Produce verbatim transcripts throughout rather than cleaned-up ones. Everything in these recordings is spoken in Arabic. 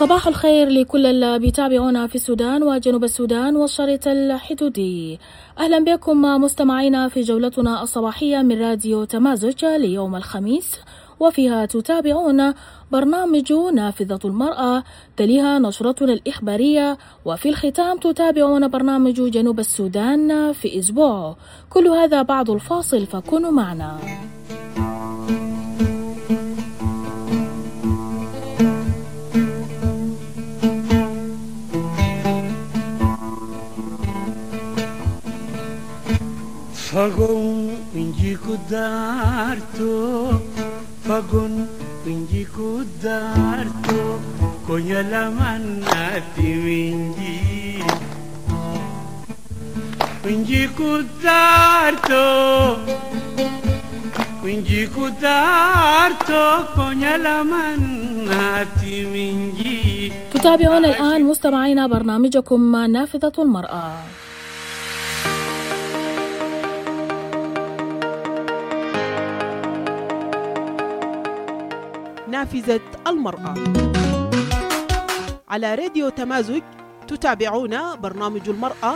صباح الخير لكل اللي بيتابعونا في السودان وجنوب السودان والشريط الحدودي. أهلا بكم مستمعينا في جولتنا الصباحية من راديو تمازج ليوم الخميس، وفيها تتابعون برنامج نافذة المرأة، تليها نشرتنا الإخبارية، وفي الختام تتابعون برنامج جنوب السودان في أسبوع. كل هذا بعد الفاصل، فكونوا معنا. Fagon injiku darto, fagon injiku darto, konya laman nati minji. Injiku darto, injiku darto, konya laman nati minji. تتابعون الآن مستمعينا برنامجكم نافذة المرأة. نافذة المرأة على راديو تمازج. تتابعون برنامج المرأة،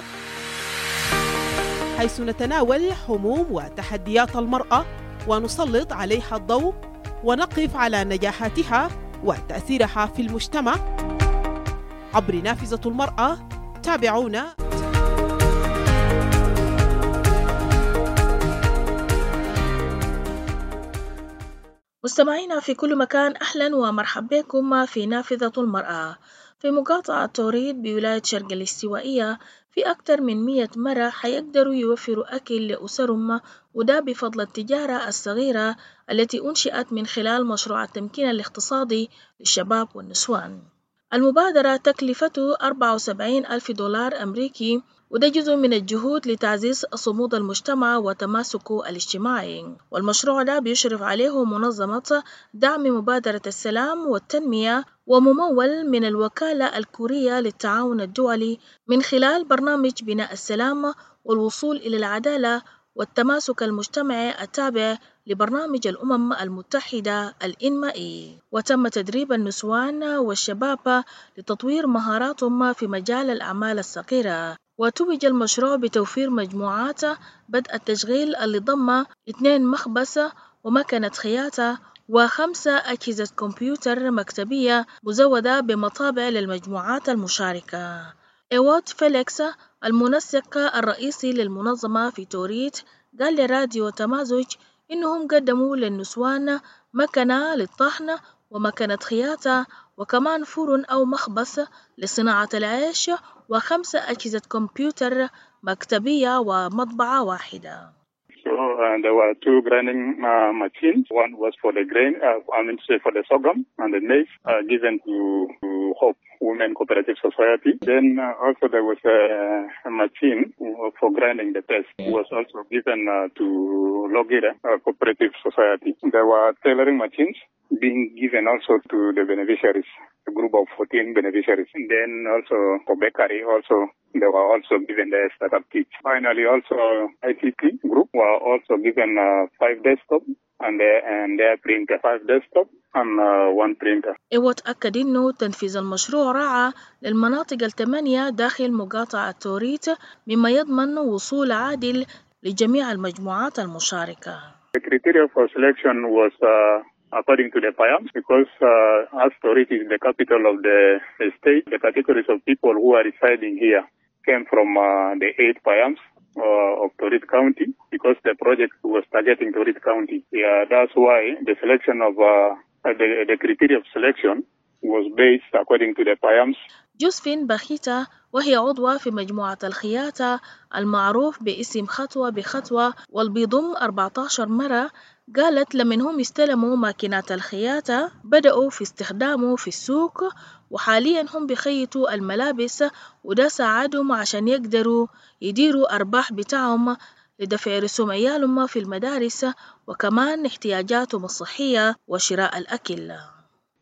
حيث نتناول هموم وتحديات المرأة ونسلط عليها الضوء ونقف على نجاحاتها وتأثيرها في المجتمع عبر نافذة المرأة. تابعونا. مستمعينا في كل مكان، أهلا ومرحبا بكم في نافذة المرأة. في مقاطعة توريد بولاية شرق الاستوائية، في أكثر من مئة مرة حيقدروا يوفروا أكل لأسرهم، وده بفضل التجارة الصغيرة التي أنشئت من خلال مشروع التمكين الاقتصادي للشباب والنسوان. المبادرة تكلفته أربعة وسبعين ألف دولار أمريكي، وده جزء من الجهود لتعزيز صمود المجتمع وتماسكه الاجتماعي. والمشروع ده بيشرف عليه منظمة دعم مبادرة السلام والتنمية، وممول من الوكالة الكورية للتعاون الدولي من خلال برنامج بناء السلام والوصول إلى العدالة والتماسك المجتمعي التابع لبرنامج الأمم المتحدة الإنمائي. وتم تدريب النسوان والشباب لتطوير مهاراتهم في مجال الأعمال الصغيرة. وتوج المشروع بتوفير مجموعات بدء التشغيل اللي ضم اثنين مخبز ومكنة خياطة وخمسة أجهزة كمبيوتر مكتبية مزودة بمطابع للمجموعات المشاركة. إيوات فيليكس المنسق الرئيسي للمنظمة في توريت قال لراديو تمازج إنهم قدموا للنسوان مكنة للطحن ومكنة خياطة وكمان فرن أو مخبز لصناعة العيش وخمسة أجهزة كمبيوتر مكتبية ومطبعة واحدة. So uh, there were two grinding uh, machines. One was for the grain, uh, I mean, say for the sorghum and the maize, uh, given to, to Hope Women Cooperative Society. Then uh, also there was a, a machine for grinding the pest, was also given uh, to Logida uh, Cooperative Society. There were tailoring machines being given also to the beneficiaries, a group of fourteen beneficiaries. And then also for bakery, also they were also given the startup kits. Finally, also I T T group were also given uh, five desktop and their, and their printer, five desktop and uh, one printer. إيوات أكد إنه تنفيذ المشروع راعى للمناطق الثمانية داخل مقاطعة توريت، مما يضمن وصول عادل لجميع المجموعات المشاركة. The criteria for selection was uh, according to the P A Y A M, because uh, as Torit is the capital of the, the state, the categories of people who are residing here came from uh, the eight P A Y A Ms uh, of Torit County, because the project was targeting Torit County. Yeah, that's why the selection of uh, the, the criteria of selection was based according to the P A Y A Ms. جوزفين باخيتا وهي عضوة في مجموعة الخياطة المعروف باسم خطوة بخطوة والبيضم أربعة عشر مرة، قالت لمنهم استلموا ماكينات الخياطة بدأوا في استخدامه في السوق، وحاليا هم بيخيطوا الملابس، وده ساعدهم عشان يقدروا يديروا أرباح بتاعهم لدفع رسوم عيالهم في المدارس وكمان احتياجاتهم الصحية وشراء الأكل.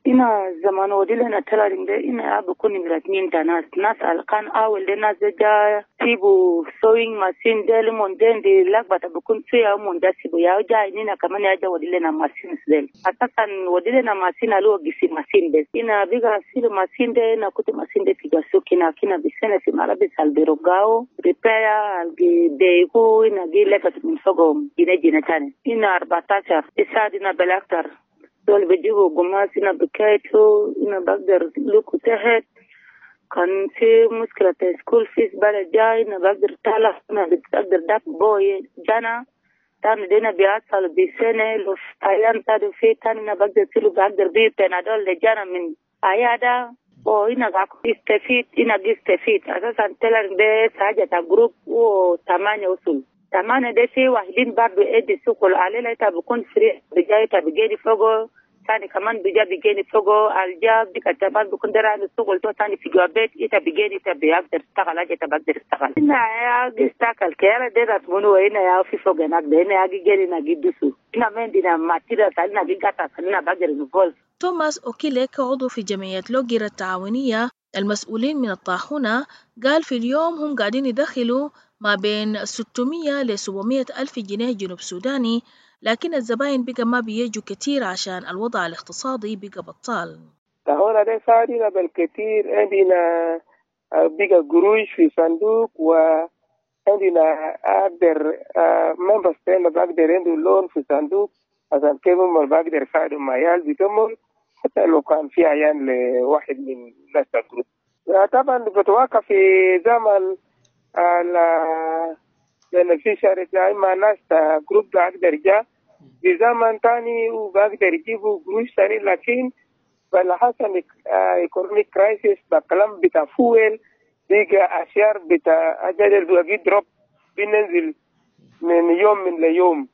ina zaman wadile na tailoring da ina ya bukun ingratmin da nas nas alkan awel da nas da tibu sewing machine da limon da de lagbata bukun suya mun da sibu ya ja ni na kaman ya ja wadile na machine del asasan wadile na machine alo gisi machine des ina biga sil machine da na kuti machine da tiga sukina kina bisene si marabi salbero gao repair algi de ko ina gi lekat min sogo ina jina tane ina arbatacha isa dina belaktar دول بيجيبوا قماش هنا بكايتو هنا بقدر لوكو تحت كان في مشكلة سكول فيس بلد جاي هنا بقدر طالع هنا بقدر داك بوي جانا تاني دينا بيعصل بسنة لو أيام تادو في تاني هنا بقدر تلو بقدر بيه بنادول لجانا من عيادة او هنا باكو يستفيد هنا بيستفيد أساسا تلر بس حاجة تا جروب و تمانية وصول تمانية ده في واحدين برضو ادي سوقل عليه لا بكون فري بجاي تبجيني فوقه ثاني كمان بيجا بيجيني فوقه الجاب دي كمان بكون درا السوقل تو ثاني في جوابات إتا بيجيني تبيقدر تشتغل أجي تبقدر تشتغل هنا يا استاكل كيرا ده رسمونه هنا يا في فوق هناك ده هنا يجي جيني نجي دوسو هنا من دينا ماتيريا سالنا بيجاتا سالنا بقدر نفول. توماس أوكيليك عضو في جمعية لوجير التعاونية المسؤولين من الطاحونة قال في اليوم هم قاعدين يدخلوا ما بين ستمية ل سبعمية ألف جنيه جنوب سوداني، لكن الزباين بقى ما بيجوا كتير عشان الوضع الاقتصادي بقى بطال. هنا ده ساعدنا بالكثير، عندنا بقى قروش في صندوق وعندنا أقدر ممبرز تاني بقدر عنده لون في صندوق عشان كيف ما بقدر يساعدوا معيال بيتمهم حتى لو كان في عيان لواحد من ناس الجروب. طبعا بتوقف في زمن البنفيشاري زي ما ناس جروب بقدر جا في زمن تاني وبقدر يجيبوا قروش تاني، لكن بالحسن ايكونوميك كرايسيس بكلام بتاع فويل بيجا أشياء بتاع أجل زواجي دروب بينزل من يوم من ليوم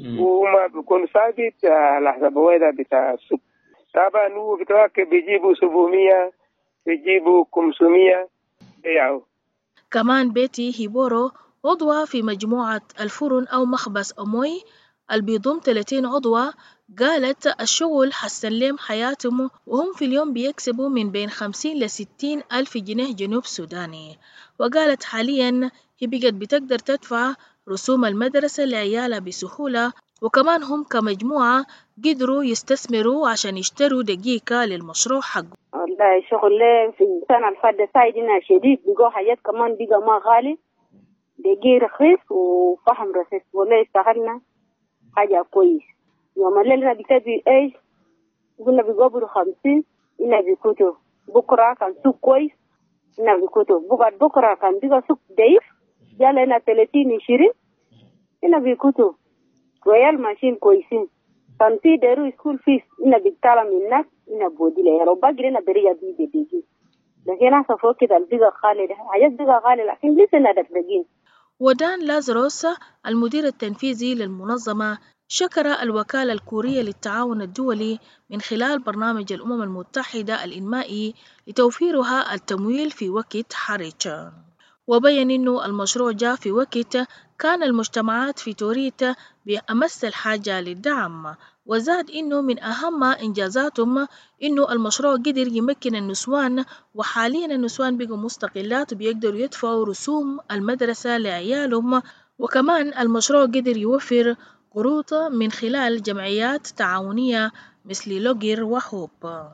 وما بيكون ثابت على حسب ويدا بتاع السوق. طبعا هو بتوقع بيجيبوا سبعمية بيجيبوا خمسمية بيعوا. كمان بيتي هيبورو عضوة في مجموعة الفرن أو مخبز أموي اللي بيضم ثلاثين عضوة، قالت الشغل حسن لهم حياتهم وهم في اليوم بيكسبوا من بين خمسين لستين ألف جنيه جنوب سوداني. وقالت حاليا هي بقت بتقدر تدفع رسوم المدرسة لعيالها بسهولة، وكمان هم كمجموعة قدروا يستثمروا عشان يشتروا دقيقة للمشروع حقه. والله شغل في السنة الفادة سايدنا شديد، بقوا حاجات كمان بقى ما غالي، دقيق رخيص وفحم رخيص، والله اشتغلنا حاجة كويس. يوم الليلة بيكتبوا ايش قلنا بيقبروا خمسين إنا بيكتوا، بكرة كان سوق كويس إنا بيكتوا، بقعد بكرة كان بيقى سوق ضعيف جالا إنا ثلاثين عشرين إنا بيكتوا، ويال ماشين كويسين. كان في دارو سكول فيس إنا بيطالع من الناس إنا بودي لها لو باقي لنا بريا بيجي بيجي، لكن أنا فوق كده البيقى غالي ده حاجات بيقى غالي لكن لسه نادفرقين. ودان لازروس المدير التنفيذي للمنظمة شكر الوكالة الكورية للتعاون الدولي من خلال برنامج الأمم المتحدة الإنمائي لتوفيرها التمويل في وقت حرج، وبين أنه المشروع جاء في وقت كان المجتمعات في توريت بأمس الحاجة للدعم، وزاد أنه من أهم إنجازاتهم أنه المشروع قدر يمكن النسوان، وحاليا النسوان بقوا مستقلات بيقدروا يدفعوا رسوم المدرسة لعيالهم، وكمان المشروع قدر يوفر قروض من خلال جمعيات تعاونية مثل لوجير وهوب.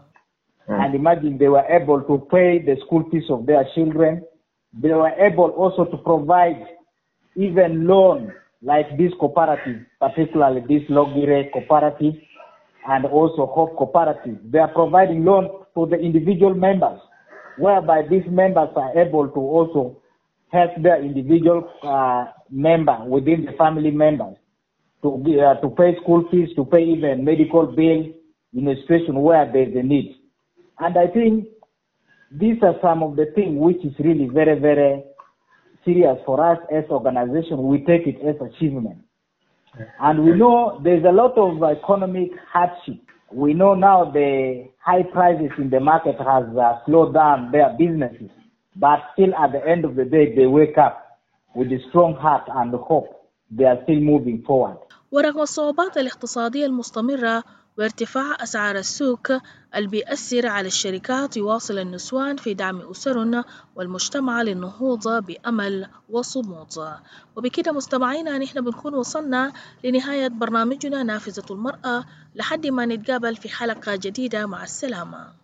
And imagine they were able to pay the school fees of their children. They were able also to provide even loan like this cooperative, particularly this Logire cooperative and also Hope cooperative. They are providing loan for the individual members, whereby these members are able to also help their individual uh, member within the family members to uh, to pay school fees, to pay even medical bills in a situation where there's a need. And I think these are some of the things which is really very, very serious for us as organization. We take it as achievement. And we know there's a lot of economic hardship. We know now the high prices in the market has uh, slowed down their businesses. But still at the end of the day, they wake up with a strong heart and hope. They are still moving forward. ورغم الصعوبات الاقتصادية المستمرة وارتفاع أسعار السوق اللي بيأثر على الشركات يواصل النسوان في دعم أسرنا والمجتمع للنهوض بأمل وصمود. وبكده مستمعينا نحن بنكون وصلنا لنهاية برنامجنا نافذة المرأة، لحد ما نتقابل في حلقة جديدة. مع السلامة.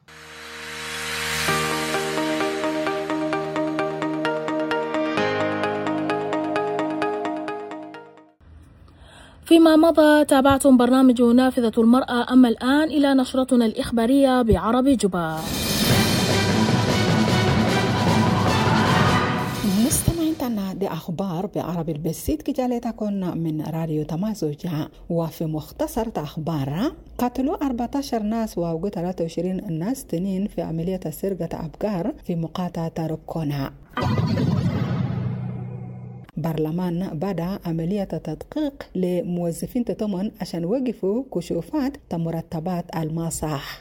فيما مضى تابعتم برنامج نافذة المرأة، أما الآن إلى نشرتنا الإخبارية بعربي جوبا. مستمعين تنا دي أخبار بعربي البسيط كجالتكن من راديو تمازوجة. وفي مختصر أخبار، قتلوا أربعة عشر ناس ووقوا ثلاثة وعشرين ناس تنين في عملية سرقة أبقار في مقاطعة ركونا. برلمان بدأ عملية تدقيق لموظفين تتمن عشان وقفوا كشوفات مرتبات المصاح.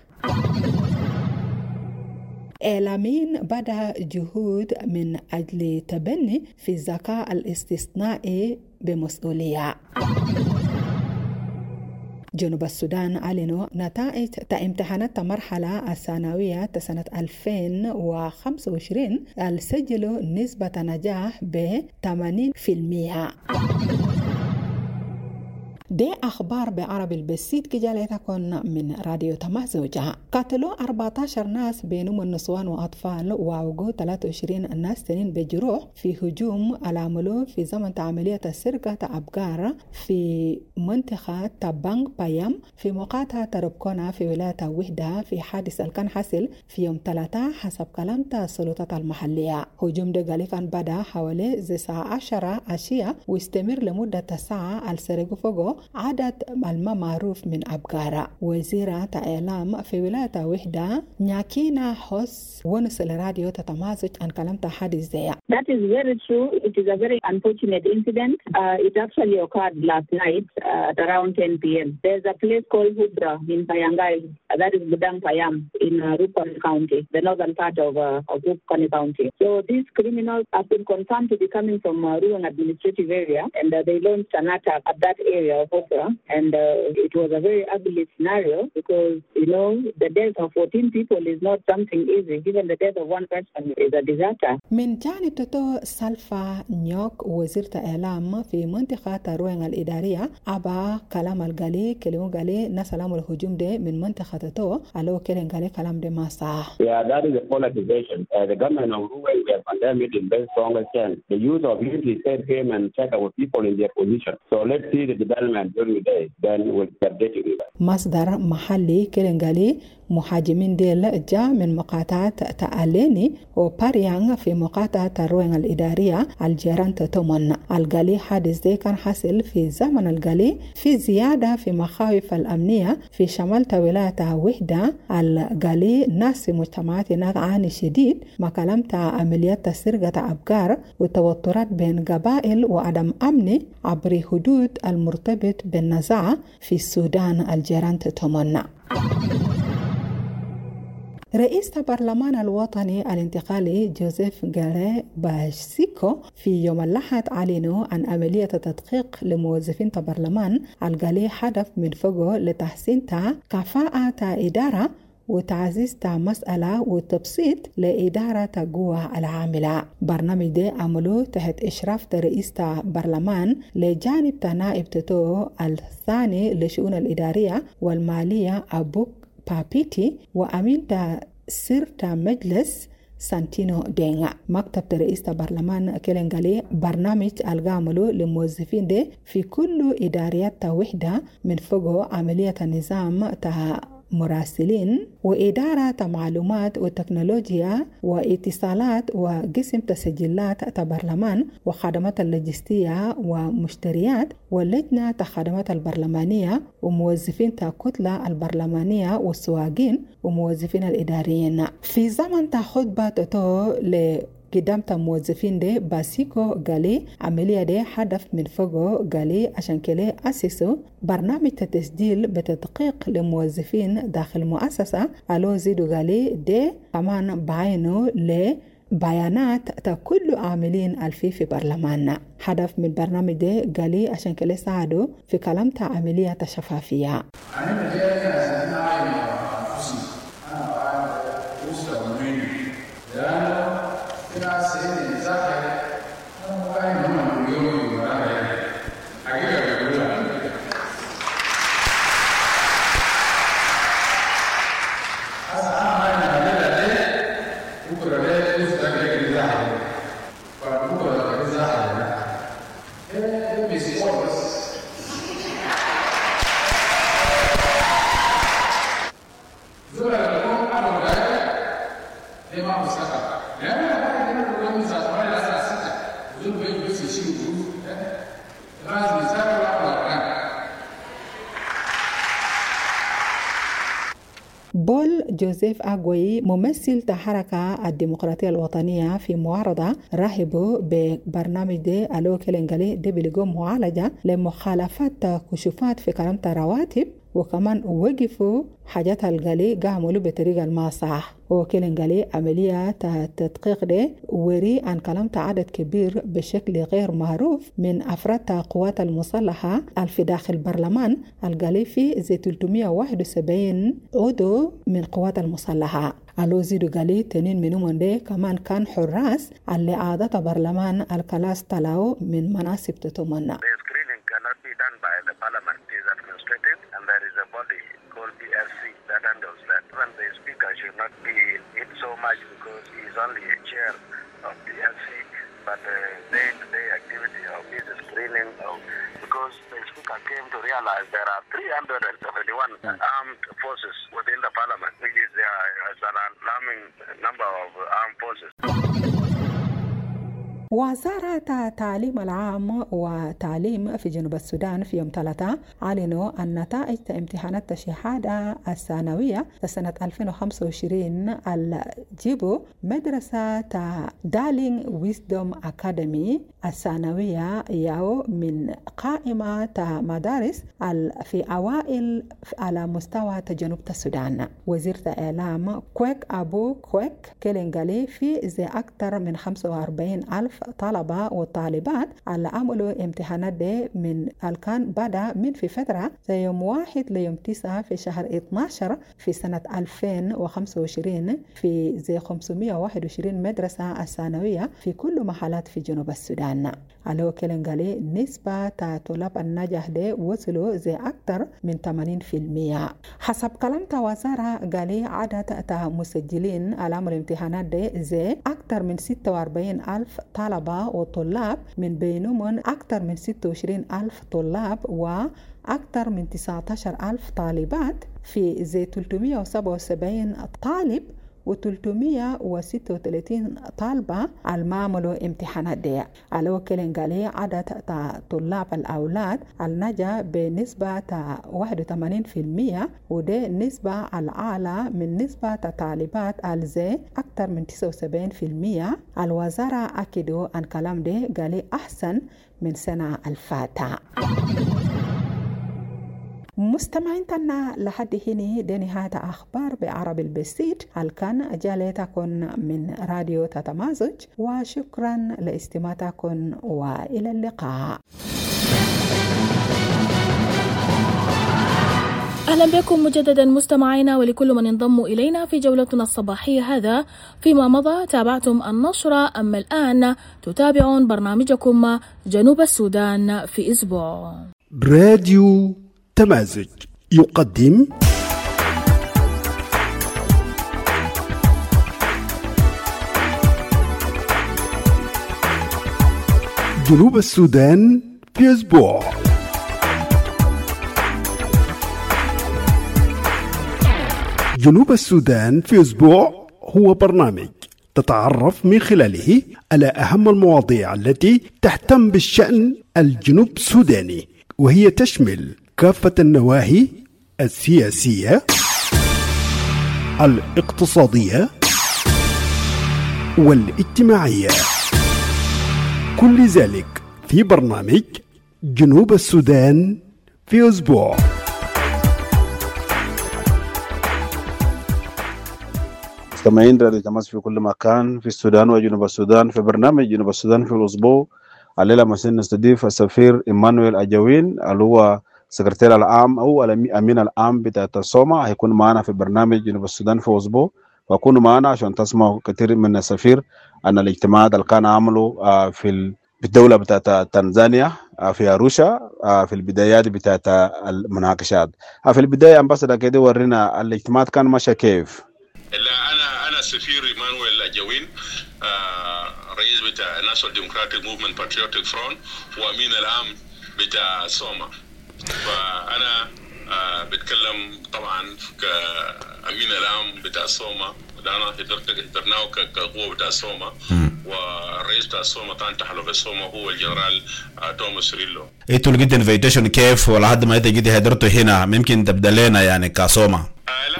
إعلاميين بدأ جهود من أجل تبني في الذكاء الاصطناعي بمسؤولية. جنوب السودان أعلنوا نتائج امتحانات المرحلة الثانوية سنة ألفين وخمسة وعشرين سجلوا نسبة نجاح ب ثمانين بالمئة. دي أخبار بعربي البسيط كجالتكن من راديو تمازوجة. قتلوا أربعة عشر ناس بينهم النسوان وأطفال ووقوا ثلاثة وعشرين ناس تنين بجروح في هجوم العملوا في زمن عملية سرقة أبقار في منطقة تبانغ بايام في مقاطعة ربكونا في ولاية وحدة، في حادث كان حصل في يوم ثلاثة حسب كلام السلطات المحلية. هجوم ده قال كان بدأ حوالي الساعة عشرة عشية واستمر لمدة ساعة. السرقة فوقه عدد ما معروف من أبقارة. وزيرة إعلام في ولاية وحدة نياكينا حس ونسل راديو تتمازج عن كلام حادث زي. That is very true. It is a very unfortunate incident. Uh, it actually occurred last night uh, at around ten p.m. There's a place called Hubra in Payangai, uh, that is Budang Payam in uh, Rukon County, the northern part of, uh, of Rukon County. So these criminals have been confirmed to be coming from uh, Ruang administrative area, and uh, they launched an attack at that area of Hubra, and uh, it was a very ugly scenario because, you know, the death of fourteen people is not something easy. Even the death of one person is a disaster. من جانب تتو سلفا نيوك وزيرة إعلام في منطقة روينغ الإدارية أبا كلام الغالي كلمة غالي نسلام الهجوم ده من منطقة تتو ألو كلمة غالي كلام ده ما صح. Yeah, that is a politicization. Uh, the government of Ruweng, we have condemned it in very strong terms. The use of usually said came and check our people in their position. So let's see the development during the day, then we'll update you. مصدر محلي كلمة غالي مهاجمين ديل جاء من مقاطعة تأليني وباريانغ في مقاطعة روينغ الإدارية الجيران تتمن. الغالي حادث دي كان حاصل في زمن الغالي في زيادة في مخاوف الأمنية في شمال ولاية وحدة. الغالي ناس مجتمعات ناقعاني شديد ما كلمت عمليات سرقة أبقار والتوترات بين قبائل وعدم أمني عبر حدود المرتبط بالنزاع في السودان الجيران تتمن. رئيس البرلمان الوطني الانتقالي جوزيف غالي باسيكو في يوم الأحد أعلنوا عن عملية تدقيق لموظفين البرلمان الغالي هدف من فوقه لتحسين كفاءة إدارة وتعزيز مسألة وتبسيط لإدارة قوى العاملة. برنامج ده عملوه تحت إشراف رئيس البرلمان لجانب نائب تتو الثاني لشؤون الإدارية والمالية أبوك بابيتي وأمين سرت مجلس سانتينو دينغا. مكتب رئيس البرلمان كيلنغالي برنامج الغاملو للموظفين دي في كل إداريات وحدة من فوق عملية النظام تا مراسلين وإدارة معلومات وتكنولوجيا واتصالات وقسم تسجيلات البرلمان وخدمات اللوجستية ومشتريات واللجنة الخدمات البرلمانية وموظفين الكتلة البرلمانية والسواقين وموظفين الإداريين. في زمن خطبة تو ل قدامت موظفين دي باسيكو غالي عملية دي هدف من فوقه غالي عشان كده أسسوا برنامج تسجيل بتدقيق لموظفين داخل المؤسسة. ألو زيدو غالي دي كمان بعينه لبيانات تا كل عاملين الفي في برلماننا. هدف من برنامج دي غالي عشان كده ساعدوا في كلام تا عملية شفافية. بول جوزيف أغوي ممثل الحركة الديمقراطية الوطنية في معارضة رحبوا ببرنامج دي ألو كيلنغالي دي بلقوا معالجة لمخالفات كشوفات في كلام رواتب، وكمان وقفوا حاجات الغالي قاموا بطريقة ما صح. وكيلنغالي عملية تدقيق دي وري عن كلام عدد كبير بشكل غير معروف من أفراد القوات المسلحة في داخل البرلمان الغالي في زي ثلاثمائة وواحد وسبعين عضو من القوات المسلحة. ألو زيدو غالي تنين منهم دي كمان كان حراس اللي عادة برلمان الكلاس طلعوا من مناصب تتمنى. Cannot be done by the parliament. It is administrative, and there is a body called B L C that handles that. Even the speaker should not be in so much because he is only a chair of B L C, but the day-to-day activity of his screening of, because the speaker came to realize there are three hundred seventy-one armed forces within the parliament, which is, uh, is an alarming number of armed forces. وزارة التعليم العام وتعليم في جنوب السودان في يوم ثلاثة أعلنوا أن نتائج امتحانات الشهادة الثانوية لسنة ألفين وخمسة وعشرين الجيبو مدرسة دارلينغ ويزدوم أكاديمي الثانوية ياو من قائمة مدارس في أوائل على مستوى جنوب السودان. وزير الإعلام كويك أبو كويك كيلنغالي في زي أكثر من خمسة وأربعين ألف طلبة وطالبات اللي عملوا امتحانات دي من الكان بدأ من في فترة زي يوم واحد ليوم تسعة في شهر اثناشر في سنة ألفين وخمسة وعشرين في زي خمسمائة وواحد وعشرين مدرسة الثانوية في كل محلات في جنوب السودان. على كيلنغالي نسبة طلاب النجاح دي وصلوا زي أكثر من ثمانين بالمئة. حسب كلام وزارة قالي عدد مسجلين على الامتحانات دي زي أكثر من ستة وأربعين ألف طلبة وطلاب، من بينهم أكثر من ستة وعشرين ألف طلاب وأكثر من تسعة عشر ألف طالبات في زي ثلاثمائة وسبعة وسبعين طالب و336 وستة طالبة المعملوا امتحانات دي. على كيلنغالي عدد طلاب الأولاد النجا بنسبة واحد وثمانين بالمئة، ودي نسبة الأعلى من نسبة طالبات الزي أكثر من تسعة وسبعين بالمئة. الوزارة أكدوا أن كلام دي قالي أحسن من سنة الفاتحة. مستمعين تنا لحد هنا دي نهاية أخبار بعربي البسيط. الكان جالتكم من راديو تتمازج، وشكرا لاستماعكم وإلى اللقاء. أهلا بكم مجددا مستمعينا ولكل من انضموا إلينا في جولتنا الصباحية. هذا فيما مضى تابعتم النشرة، أما الآن تتابعون برنامجكم جنوب السودان في أسبوع. راديو تمازج يقدم جنوب السودان في أسبوع. جنوب السودان في أسبوع هو برنامج تتعرف من خلاله على أهم المواضيع التي تهتم بالشأن الجنوب السوداني، وهي تشمل كافة النواحي السياسية، الاقتصادية والاجتماعية، كل ذلك في برنامج جنوب السودان في أسبوع. مستمعين راديو تماس في كل مكان في السودان وجنوب السودان، في برنامج جنوب السودان في الأسبوع. الليلة مسين نستضيف السفير إيمانويل أجاوين اللي هو سكرتير العام أو الأمين العام بتاع الصومة، هيكون معنا في برنامج جنوب السودان في أسبوع، وكونوا معنا عشان تسمعوا كثير من السفير أن الاجتماعات اللي كان عملوا في الدولة بتاعت تنزانيا في أروشا في البدايات بتاعت المناقشات. في البداية أمباسادة كده ورينا الاجتماعات كان ماشي كيف. أنا أنا سفير إيمانويل أجاوين، رئيس بتاع National Democratic Movement Patriotic Front وأمين العام بتاع صومة. فأنا بتكلم طبعا كأمين العام بتاع صومة، أنا قدرناه كقوة بتاع صومة، والرئيس بتاع صومة طبعا تحالف الصومة هو الجنرال توماس ريلو. إنتوا لقيتوا انفيتيشن كيف ولحد ما إنت جيتي هدرتوا هنا؟ ممكن تبدأ لنا يعني كصومة؟ آه لا شكرا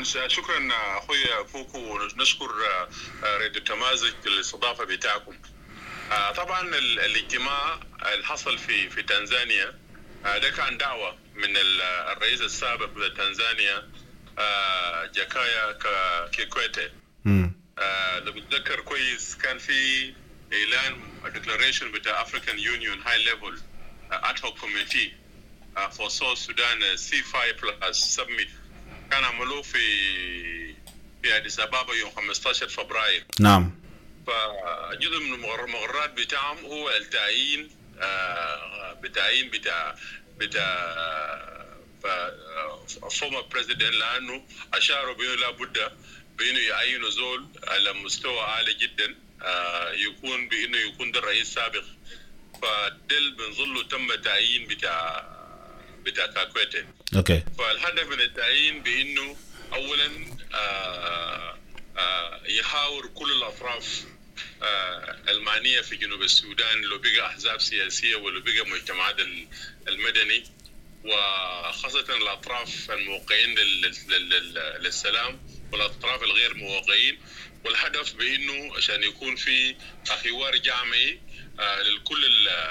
شكرا شكرا اخويا كوكو، نشكر راديو تمازج الاستضافه بتاعكم. طبعا الاجتماع اللي حصل في في تنزانيا ده كان دعوه من الرئيس السابق لتنزانيا جاكايا كيكويتي. لو بتذكر كويس كان في اعلان ديكلاريشن بتاع افريكان يونيون هاي ليفل ad hoc committee uh, for South Sudan uh, سي فايف plus summit كان عملوه في في أديس أبابا يوم خمسة عشر فبراير. نعم. فجزء من المغرات بتاعهم هو التعيين uh, بتعيين بتاع بتاع former president، لأنه أشاروا بأنه لابد بأنه يعينوا زول على مستوى عالي جدا uh, يكون بأنه يكون ده الرئيس السابق. فدل بنظله تم تعيين بتاع بتاع كاكويتي. اوكي. فالهدف من التعيين بانه اولا آآ آآ يحاور كل الاطراف المعنيه في جنوب السودان، لو بقى احزاب سياسيه ولو بقى مجتمعات المدني، وخاصه الاطراف الموقعين للسلام والاطراف الغير موقعين. والهدف بانه عشان يكون في حوار جامعي للكل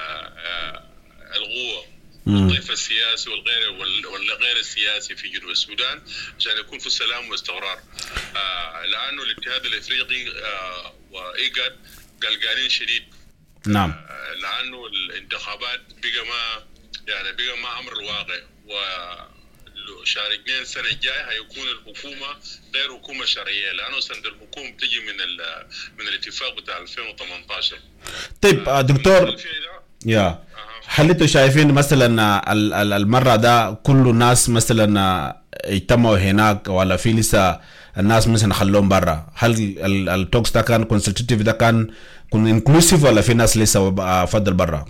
القوى، الطيف السياسي والغير والغير السياسي في جنوب السودان، عشان يكون في سلام واستقرار. لانه الاتحاد الافريقي وايجاد قلقانين شديد. نعم. لانه الانتخابات بقى ما يعني بقى ما امر الواقع، و شاركين السنة الجاية هيكون الحكومة غير حكومة شرعية، لأنه سند الحكومة تجي من من الاتفاق بتاع ألفين وثمانية عشر. طيب دكتور، يا هل انتوا شايفين مثلا المرة ده كل الناس مثلا اجتمعوا هناك، ولا في لسه الناس مثلا خلوهم برا؟ هل التوكس ده كان كونسلتيف، ده كان كون انكلوسيف، ولا في ناس لسه فضل برا؟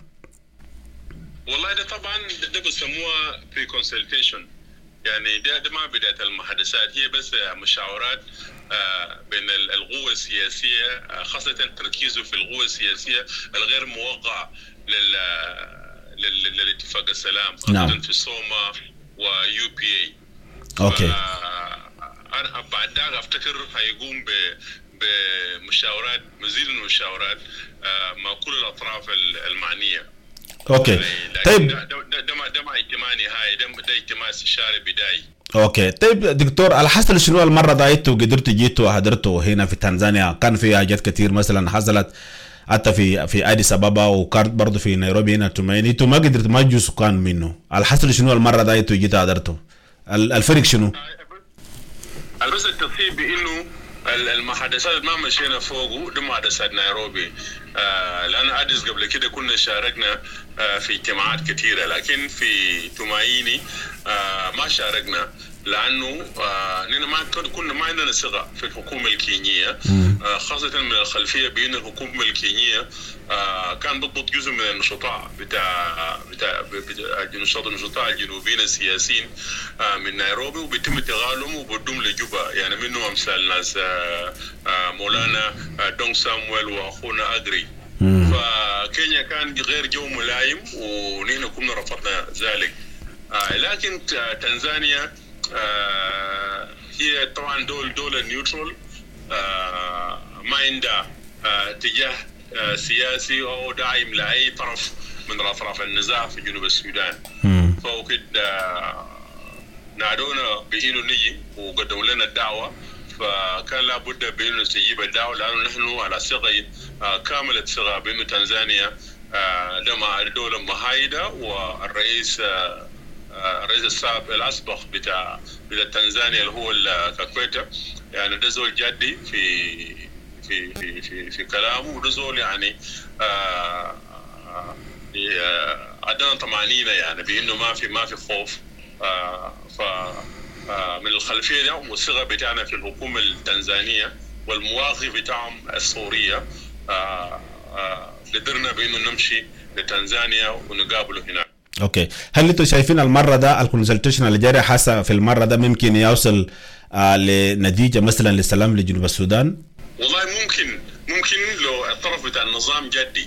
والله ده طبعا ده بيسموها بري كونسلتيشن، يعني ده ده ما بداية المحادثات، هي بس مشاورات بين القوى السياسية، خاصة تركيزه في القوى السياسية الغير موقعة لل للاتفاق السلام، خاصة في سوما ويو بي اي. اوكي. انا بعد ذلك افتكر هيقوم بمشاورات، مزيد من المشاورات مع كل الاطراف المعنية. اوكي. طيب ده ده ده ما اجتماع نهائي، ده ده اجتماع استشاري بدائي. اوكي. طيب دكتور، على حسب شنو المره ده انتوا قدرتوا جيتوا وحضرتوا هنا في تنزانيا؟ كان في حاجات كتير مثلا حصلت حتى في في اديس ابابا، وكانت برضه في نيروبي هنا توميني، انتوا ما قدرتوا ما تجوا سكان منه. على حسب شنو المره ده انتوا جيتوا حضرتوا؟ الفرق شنو؟ بس التفصيل بانه المحادثات ما مشينا فوقه، ده محادثات نيروبي. آه لأن أديس قبل كده كنا شاركنا آه في اجتماعات كثيرة، لكن في تومايني آه ما شاركنا، لأنه آه ما كنا ما عندنا ثقة في الحكومة الكينية، آه خاصة من الخلفية بأن الحكومة الكينية آه كان بتضبط جزء من النشطاء بتاع بتاع النشطاء الجنوبيين السياسيين آه من نيروبي، وبيتم تغالهم وبدهم لجوبا، يعني منهم أمثال ناس آه آه مولانا آه دونغ سامويل وأخونا أغري. فكينيا كان غير جو ملائم، ونحن كنا رفضنا ذلك. آه لكن تنزانيا آه هي طبعا دول دولة نيوترال، آه ما عندها آه تجاه آه سياسي أو داعم لأي طرف من الأطراف النزاع في جنوب السودان. فوكد آه نادونا بإنه نجي وقدموا لنا الدعوة، فكان لابد بأنه نستجيب الدعوة، لأنه نحن على ثقة آه كاملة ثقة بأنه تنزانيا آه دمع دولة محايدة، والرئيس آه الرئيس السابق الأسبق بتاع بتاع تنزانيا اللي هو كاكويتا، يعني ده زول جدي في في في في, في كلامه، وده زول يعني آه آه عندنا طمأنينة يعني بأنه ما في ما في خوف. آه ف آه من الخلفية دي والثقة بتاعنا في الحكومة التنزانية والمواقف بتاعهم الثورية، آه آه قدرنا بأنه نمشي لتنزانيا ونقابله هناك. اوكي. هل انتوا شايفين المره ده الكونسلتيشن اللي جاري حاسه في المره ده ممكن يوصل آه لنتيجه مثلا للسلام لجنوب السودان؟ والله ممكن ممكن لو الطرف بتاع النظام جدي،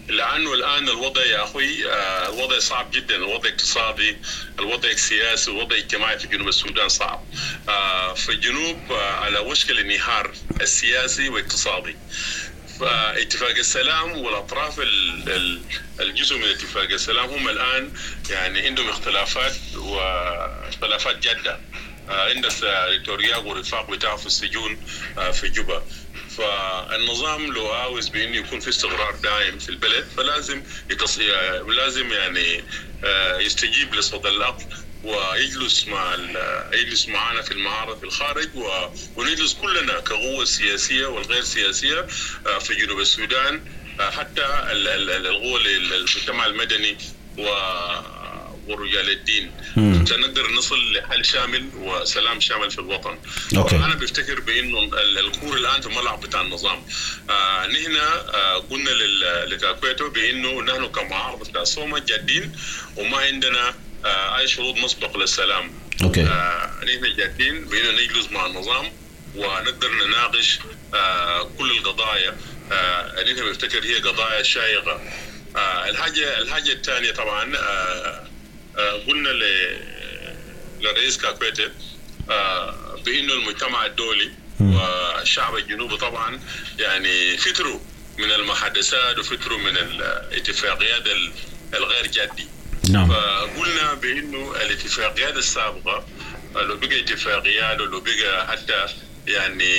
لأنه الآن الوضع يا أخوي آه الوضع صعب جدا، الوضع اقتصادي، الوضع السياسي، الوضع الاجتماعي في جنوب السودان صعب. آه في الجنوب آه على وشك الانهيار السياسي والاقتصادي. فاتفاق السلام والأطراف الجزء من اتفاق السلام هم الآن يعني عندهم اختلافات واختلافات جادة. آه عند ريتورياق ورفاق بتاعه في السجون آه في جوبا. فالنظام لو عاوز بأنه يكون في استقرار دائم في البلد فلازم يتص... لازم يعني يستجيب لصدى العقل ويجلس مع ال... يجلس معنا في المعارض في الخارج و... ونجلس كلنا كقوة سياسية والغير سياسية في جنوب السودان، حتى القوة المجتمع المدني و ورجال الدين عشان نقدر نصل لحل شامل وسلام شامل في الوطن. أنا بفتكر بأنه الكور الآن في الملعب بتاع النظام. آه نحن آه قلنا لكاكويتو بأنه نحن كمعارضة بتاع سوما جادين وما عندنا آه أي شروط مسبق للسلام. أوكي. آه نحن جادين بأنه نجلس مع النظام ونقدر نناقش آه كل القضايا. آه نحن بفتكر هي قضايا شائقة. آه الحاجة الحاجة الثانية طبعا آه قلنا للرئيس كاكويتي بأنه المجتمع الدولي والشعب الجنوبي طبعا يعني فتروا من المحادثات وفتروا من الاتفاقيات الغير جادي. نعم. فقلنا بأنه الاتفاقيات السابقة لو بقى اتفاقيات ولو بقى حتى يعني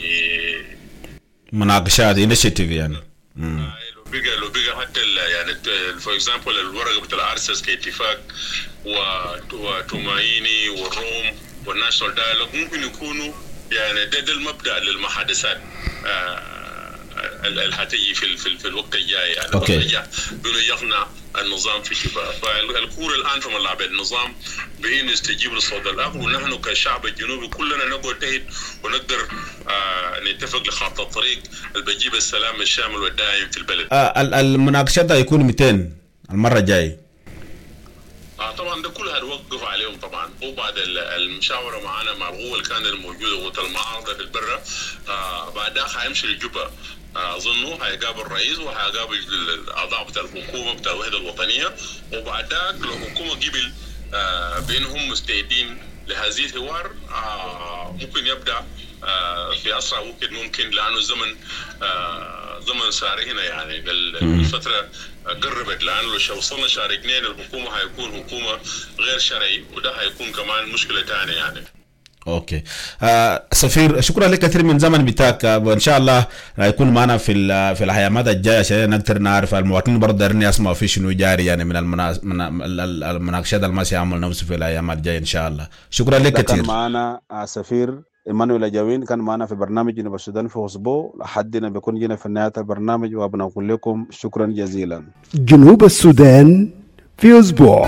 مناقشات انيشيتيف يعني مم. بقى لو بقى حتى يعني فور اكزامبل الورقه بتاع الارسس كاتفاق وتومايني والروم والناشونال دايلوج ممكن يكونوا يعني ده, ده المبدا للمحادثات اللي هتيجي في في, في الوقت الجاي يعني اوكي بانه يقنع النظام في جوبا. فالكور الان في ملعب النظام بانه يستجيب لصوت العقل ونحن كشعب الجنوبي كلنا نقعد تحت ونقدر آه نتفق لخط الطريق اللي بيجيب السلام الشامل والدائم في البلد. آه المناقشات هيكون مئتين المره الجايه. آه طبعا ده كلها هنوقف عليهم طبعا، وبعد المشاوره معنا مع القوه اللي كانت الموجوده قوه المعارضه في البره آه بعدها حيمشي لجوبا. اظنه هيقابل الرئيس وهيقابل الاعضاء بتاع الحكومه بتاع الوحده الوطنيه، وبعدها لو الحكومه قبل آه بانهم مستعدين لهذه الحوار آه ممكن يبدا آه في اسرع وقت ممكن، لانه الزمن آه زمن ساري هنا يعني الفتره قربت، لانه لو وصلنا شهر اثنين الحكومه هيكون حكومه غير شرعي وده هيكون كمان مشكله ثانيه يعني. اوكي آه سفير شكرا لك كثير من زمن بتاعك، وان شاء الله يكون معنا في في الايامات الجايه عشان نقدر نعرف المواطنين برضه دارين يسمعوا في شنو جاري يعني من المناس... من المناقشات اللي ماشي يعمل نفسه في الايامات الجايه ان شاء الله. شكرا لك كثير. كان معنا سفير ايمانويل اجاوين، كان معنا في برنامج جنوب السودان في اسبوع لحدنا بيكون جينا في نهايه البرنامج، وبنقول لكم شكرا جزيلا. جنوب السودان في اسبوع.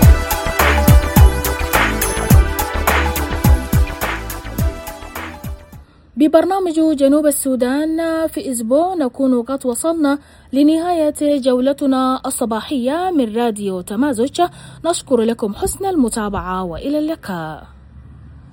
ببرنامج جنوب السودان في أسبوع نكون قد وصلنا لنهاية جولتنا الصباحية من راديو تمازج. نشكر لكم حسن المتابعة وإلى اللقاء.